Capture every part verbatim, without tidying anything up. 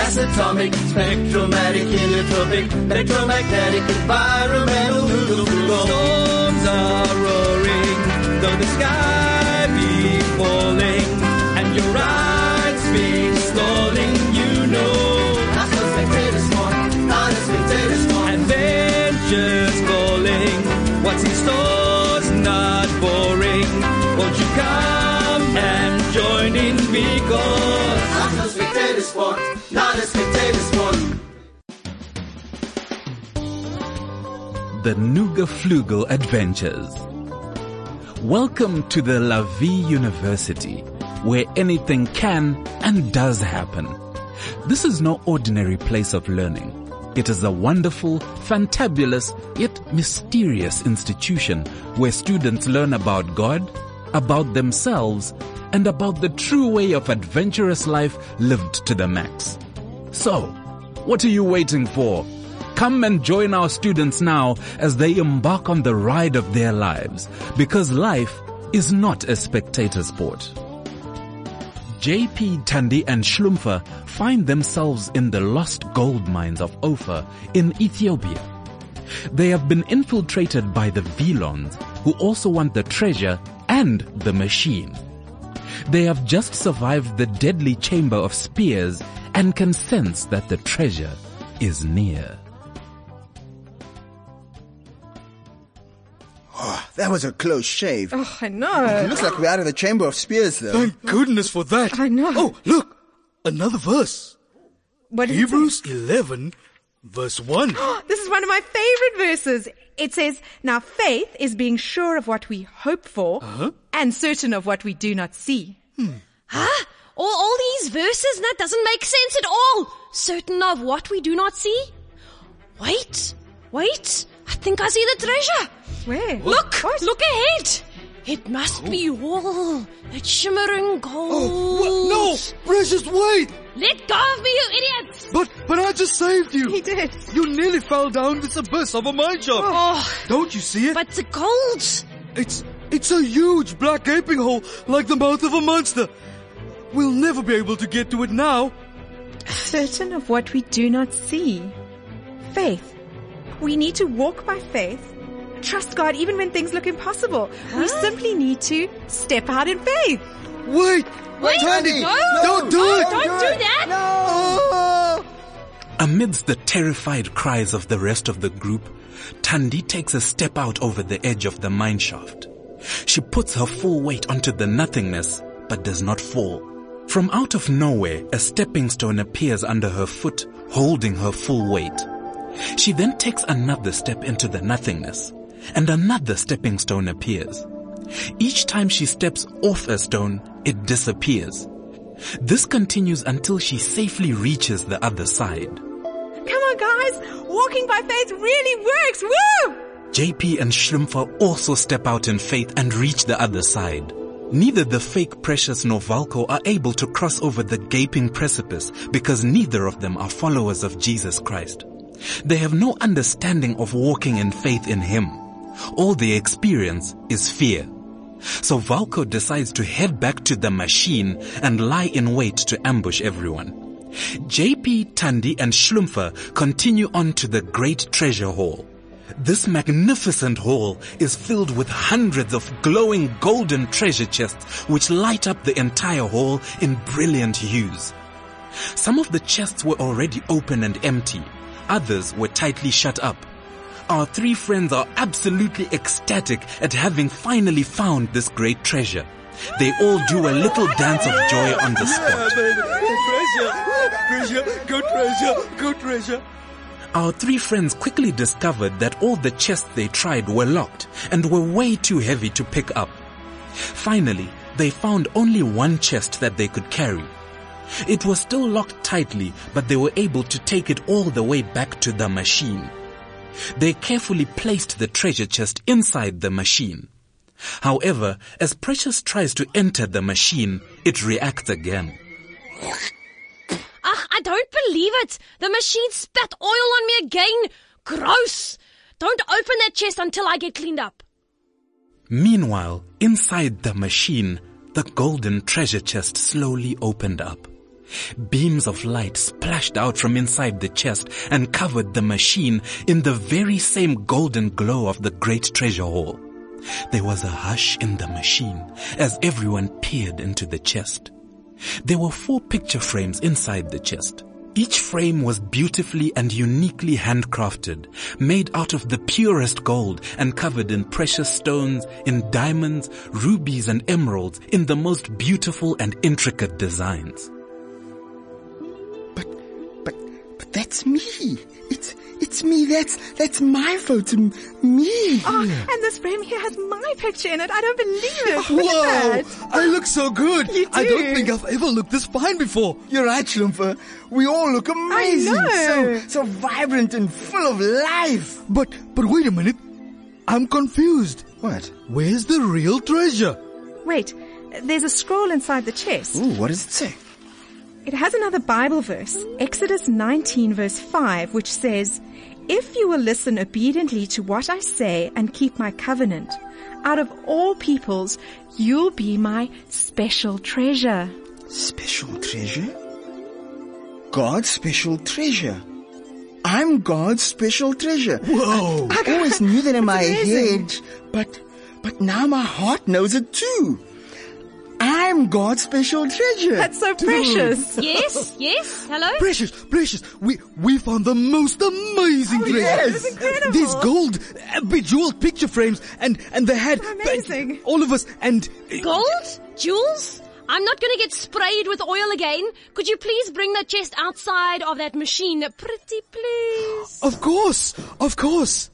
Atomic, spectromatic, heliotropic, electromagnetic, environmental, Nooga Floogle. Storms are roaring, though the sky be falling, and your ride's be stalling, you know. Not a spectator sport, not a spectator sport. Adventure's calling, what's in store's not boring. Won't you come and join in because not a spectator sport, not a spectator sport. The Nooga Floogle Adventures. Welcome to the La Vie University, where anything can and does happen. This is no ordinary place of learning. It is a wonderful, fantabulous, yet mysterious institution where students learn about God, about themselves, and about the true way of adventurous life lived to the max. So, what are you waiting for? Come and join our students now as they embark on the ride of their lives, because life is not a spectator sport. J P, Thandi and Schlumpfer find themselves in the lost gold mines of Ophir in Ethiopia. They have been infiltrated by the Vlons, who also want the treasure and the machine. They have just survived the deadly chamber of spears and can sense that the treasure is near. Oh, that was a close shave. Oh, I know. It looks like we're out of the chamber of spears, though. Thank goodness for that. I know. Oh, look, another verse. What did it Hebrews eleven, verse one. say? This is one of my favorite verses. It says, now faith is being sure of what we hope for Uh-huh. and certain of what we do not see. Huh? All, all these verses, that doesn't make sense at all. Certain of what we do not see? Wait, wait. I think I see the treasure. Where? Look, What? look ahead. It must be all that shimmering gold. Oh, what? No, Precious, wait. Let go of me, you idiots. But, but I just saved you. He did. You nearly fell down this abyss of a mine shaft. Oh, Don't you see it? but the gold. It's, it's a huge black gaping hole like the mouth of a monster. We'll never be able to get to it now. Certain of what we do not see. Faith. We need to walk by faith. Trust God even when things look impossible. We simply need to step out in faith. Wait, Wait, Thandi, no. don't do it. Don't do that. Oh. Amidst the terrified cries of the rest of the group, Thandi takes a step out over the edge of the mine shaft. She puts her full weight onto the nothingness, but does not fall. From out of nowhere, a stepping stone appears under her foot, holding her full weight. She then takes another step into the nothingness, and another stepping stone appears. Each time she steps off a stone, it disappears. This continues until she safely reaches the other side. Come on, guys. Walking by faith really works. Woo! J P and Schlumpfer also step out in faith and reach the other side. Neither the fake Precious nor Valko are able to cross over the gaping precipice because neither of them are followers of Jesus Christ. They have no understanding of walking in faith in Him. All they experience is fear. So Valko decides to head back to the machine and lie in wait to ambush everyone. J P, Thandi and Schlumpfer continue on to the great treasure hall. This magnificent hall is filled with hundreds of glowing golden treasure chests which light up the entire hall in brilliant hues. Some of the chests were already open and empty. Others were tightly shut up. Our three friends are absolutely ecstatic at having finally found this great treasure. They all do a little dance of joy on the spot. Treasure, treasure, go treasure, go treasure. Our three friends quickly discovered that all the chests they tried were locked and were way too heavy to pick up. Finally, they found only one chest that they could carry. It was still locked tightly, but they were able to take it all the way back to the machine. They carefully placed the treasure chest inside the machine. However, as Precious tries to enter the machine, it reacts again. Ah, I don't believe it. The machine spat oil on me again. Gross. Don't open that chest until I get cleaned up. Meanwhile, inside the machine, the golden treasure chest slowly opened up. Beams of light splashed out from inside the chest and covered the machine in the very same golden glow of the great treasure hall. There was a hush in the machine as everyone peered into the chest. There were four picture frames inside the chest. Each frame was beautifully and uniquely handcrafted, made out of the purest gold and covered in precious stones, in diamonds, rubies and emeralds, in the most beautiful and intricate designs. But, but, but that's me. It's, it's me. That's, that's my photo. Me. Oh, and this frame here has my picture in it. I don't believe it. Look Whoa! at that. I look so good. You I do. don't think I've ever looked this fine before. You're right, Schlumpfer. We all look amazing. know. So, so vibrant and full of life. But, but wait a minute. I'm confused. What? Where's the real treasure? Wait, there's a scroll inside the chest. Ooh, what does it say? It has another Bible verse, Exodus nineteen verse five, which says, "If you will listen obediently to what I say and keep my covenant, out of all peoples, you'll be my special treasure." Special treasure? God's special treasure. I'm God's special treasure. Whoa! I always knew that in my amazing. head, but, but now my heart knows it too. I'm God's special treasure. That's so precious. Yes, yes, hello? Precious, precious. We we found the most amazing treasure. yes. It's incredible. These gold, uh, bejeweled picture frames, and and they had Amazing. all of us. And Gold? Jewels? I'm not gonna get sprayed with oil again. Could you please bring the chest outside of that machine, pretty please? of course, of course.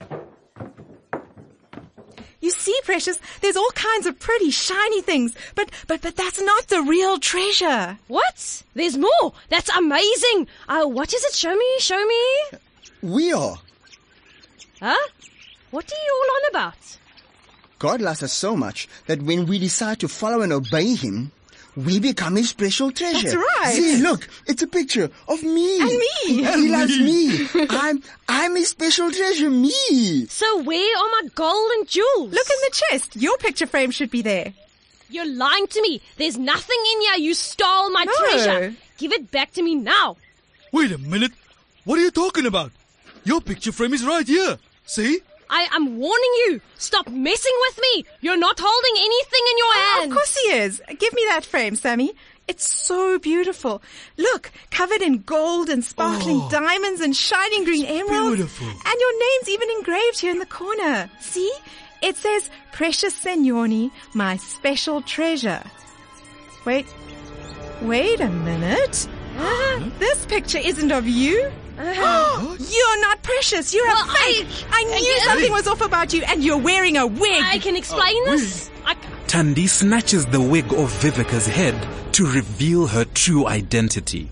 You see, Precious, there's all kinds of pretty, shiny things, but, but, but that's not the real treasure. What? There's more. That's amazing. Uh, what is it? Show me, show me. We are. Huh? What are you all on about? God loves us so much that when we decide to follow and obey Him, we become His special treasure. That's right. See, look, it's a picture of me. And me. And He loves me. I'm, I'm His special treasure, me. So where are my gold and jewels? Look in the chest. Your picture frame should be there. You're lying to me. There's nothing in here. You stole my No. treasure. Give it back to me now. Wait a minute. What are you talking about? Your picture frame is right here. See? I am warning you. Stop messing with me. You're not holding anything in your Oh, hand. of course he is. Give me that frame, Sammy. It's so beautiful. Look, covered in gold and sparkling Oh, diamonds and shining green emeralds. beautiful. And your name's even engraved here in the corner. See? It says, Precious Signori, my special treasure. Wait. Wait a minute. Uh, This picture isn't of you. uh, You're not Precious. You're Well, a fake. I- I, knew I- something was off about you, and you're wearing a wig. I can explain this. I, Thandi snatches the wig off Vivica's head to reveal her true identity.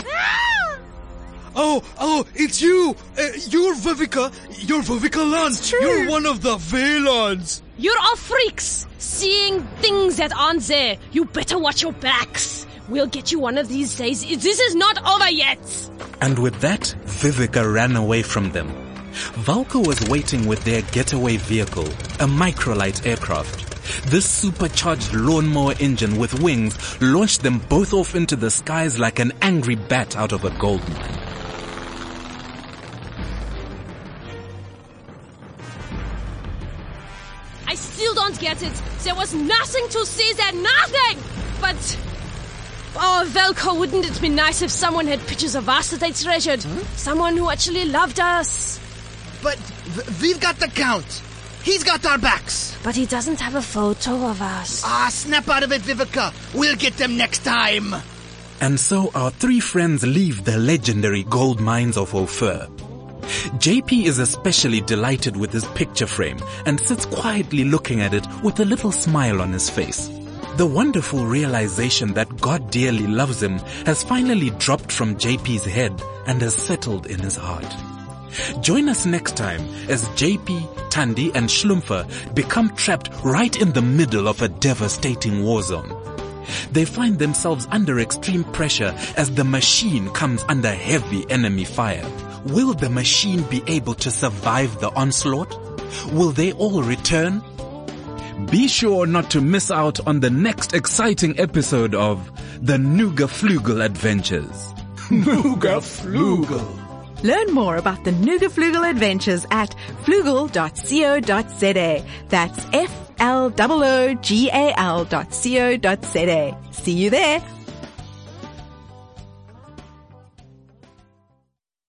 Oh, oh, it's you. Uh, you're Vivica. You're Vivica Land. true. You're one of the Velans. You're all freaks, seeing things that aren't there. You better watch your backs. We'll get you one of these days. This is not over yet. And with that, Vivica ran away from them. Valko was waiting with their getaway vehicle, a microlight aircraft. This supercharged lawnmower engine with wings launched them both off into the skies like an angry bat out of a gold mine. I still don't get it. There was nothing to see there, nothing! But, oh, Velko, wouldn't it be nice if someone had pictures of us that they treasured? Someone who actually loved us. But v- we've got the Count. He's got our backs. But he doesn't have a photo of us. Ah, snap out of it, Vivica. We'll get them next time. And so our three friends leave the legendary gold mines of Ophir. J P is especially delighted with his picture frame and sits quietly looking at it with a little smile on his face. The wonderful realization that God dearly loves him has finally dropped from J P's head and has settled in his heart. Join us next time as J P, Thandi and Schlumpfer become trapped right in the middle of a devastating war zone. They find themselves under extreme pressure as the machine comes under heavy enemy fire. Will the machine be able to survive the onslaught? Will they all return? Be sure not to miss out on the next exciting episode of the Nooga Flugel Adventures. Nooga Flugel. Learn more about the Nooga Flugel Adventures at flugel dot co dot za. That's F L O O G A L dot co dot za. See you there.